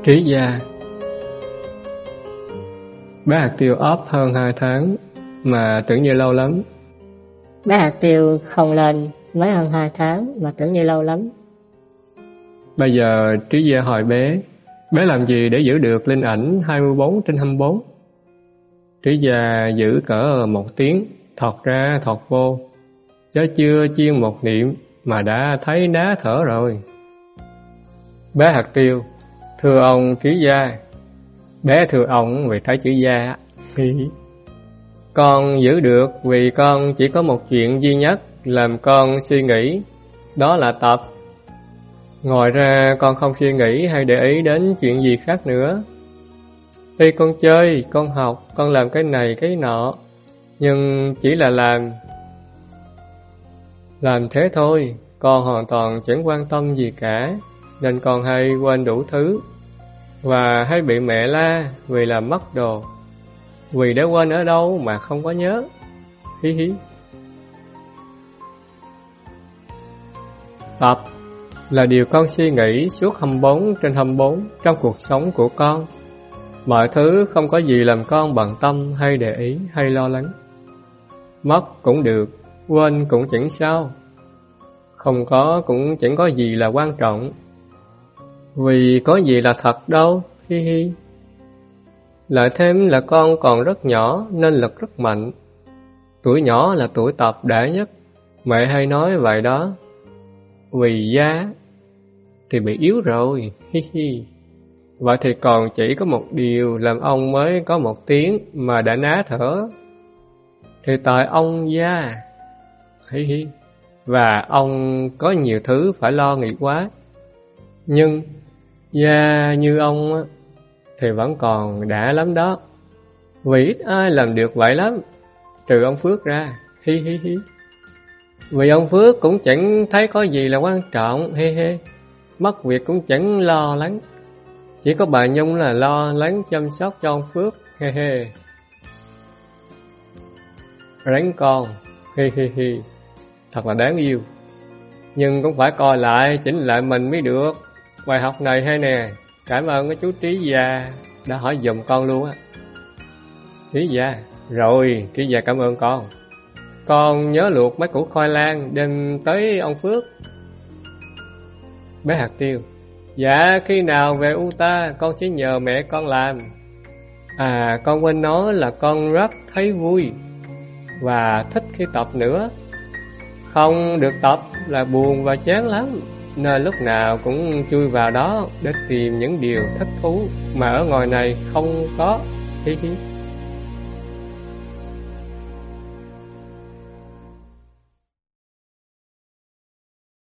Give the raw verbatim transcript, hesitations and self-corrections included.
Trí gia. Bé hạt tiêu óp hơn hai tháng mà tưởng như lâu lắm. Bé hạt tiêu không lên mới hơn hai tháng mà tưởng như lâu lắm. Bây giờ Trí gia hỏi bé, bé làm gì để giữ được linh ảnh hai mươi bốn trên hai mươi bốn? Trí gia giữ cỡ một tiếng, thọt ra thọt vô, chứ chưa chiên một niệm mà đã thấy đá thở rồi. Bé hạt tiêu, thưa ông Trí gia. Bé thưa ông vì thấy chữ gia. Con giữ được vì con chỉ có một chuyện duy nhất làm con suy nghĩ, đó là tập. Ngoài ra con không suy nghĩ hay để ý đến chuyện gì khác nữa. Tuy con chơi, con học, con làm cái này cái nọ, nhưng chỉ là làm. Làm thế thôi, con hoàn toàn chẳng quan tâm gì cả, nên con hay quên đủ thứ, và hay bị mẹ la vì làm mất đồ, vì đã quên ở đâu mà không có nhớ. Hí hí. Tập là điều con suy nghĩ suốt hai mươi bốn trên hai mươi bốn trong cuộc sống của con. Mọi thứ không có gì làm con bận tâm hay để ý hay lo lắng. Mất cũng được, quên cũng chẳng sao, không có cũng chẳng có gì là quan trọng, vì có gì là thật đâu. Hi hi. Lại thêm là con còn rất nhỏ nên lực rất mạnh. Tuổi nhỏ là tuổi tập đã nhất, mẹ hay nói vậy đó. Vì gia thì bị yếu rồi. Hi hi. Vậy thì còn chỉ có một điều làm ông mới có một tiếng mà đã ná thở, thì tại ông gia. Hi hi. Và ông có nhiều thứ phải lo nghĩ quá. Nhưng gia như ông thì vẫn còn đã lắm đó, vì ít ai làm được vậy lắm, trừ ông Phước ra. Hi hi hi. Vì ông Phước cũng chẳng thấy có gì là quan trọng. Hi hi. Mất việc cũng chẳng lo lắng, chỉ có bà Nhung là lo lắng chăm sóc cho ông Phước. He he. Rắn con. Hi hi hi. Thật là đáng yêu. Nhưng cũng phải coi lại, chỉnh lại mình mới được. Bài học này hay nè, cảm ơn cái chú Trí gia đã hỏi giùm con luôn á. Trí gia. Rồi, Trí gia cảm ơn con. Con nhớ luộc mấy củ khoai lang đem tới ông Phước. Bé hạt tiêu. Dạ, khi nào về U Ta con sẽ nhờ mẹ con làm. À, con quên nói là con rất thấy vui và thích khi tập nữa. Không được tập là buồn và chán lắm, nên lúc nào cũng chui vào đó để tìm những điều thích thú mà ở ngoài này không có. Hi hi.